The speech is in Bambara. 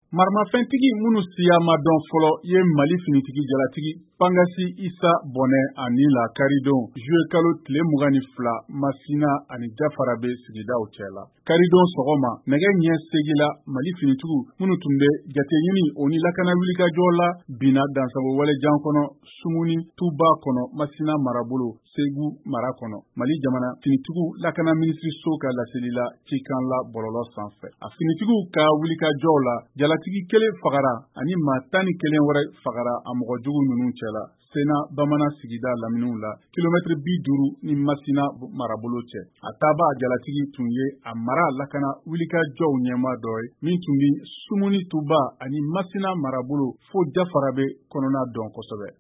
Maramafɛntigi minnu siya ma dɔn fɔlɔ ye Mali finitigi jalatigi Pangasi Isa Bɔnɛ ani la Karidon juillet kalo tile 22 Masina ani Jafarabe sigidaw cɛla. Karidon sɔgɔma nɛgɛ ɲɛ 8 la Mali finitigiw minnu tun bɛ jate ɲini o ni lakana wulikajɔ la binna dansago walejan kɔnɔ Sumuni Tuba kɔnɔ Masina marabolo Segu mara kɔnɔ. Mali jamana finitigiw lakana minisiriso ka laseli la cikan la bɔlɔlɔ sanfɛ. A finitigiw ka wulikajɔw la jalatigi kelen fagara ani maa 11 wɛrɛ fagara a mɔgɔ jugu ninnu cɛla. Sena Bamanan sigida laminiw la kilomètre 50 ni Masina marabolo cɛ. A taaba jalatigi tun ye a mara lakana wulikajɔw ɲɛma dɔ ye min tun bi Sumuni Tuba ani Masina marabolo fo Jafarabe kɔnɔna dɔn kosɛbɛ.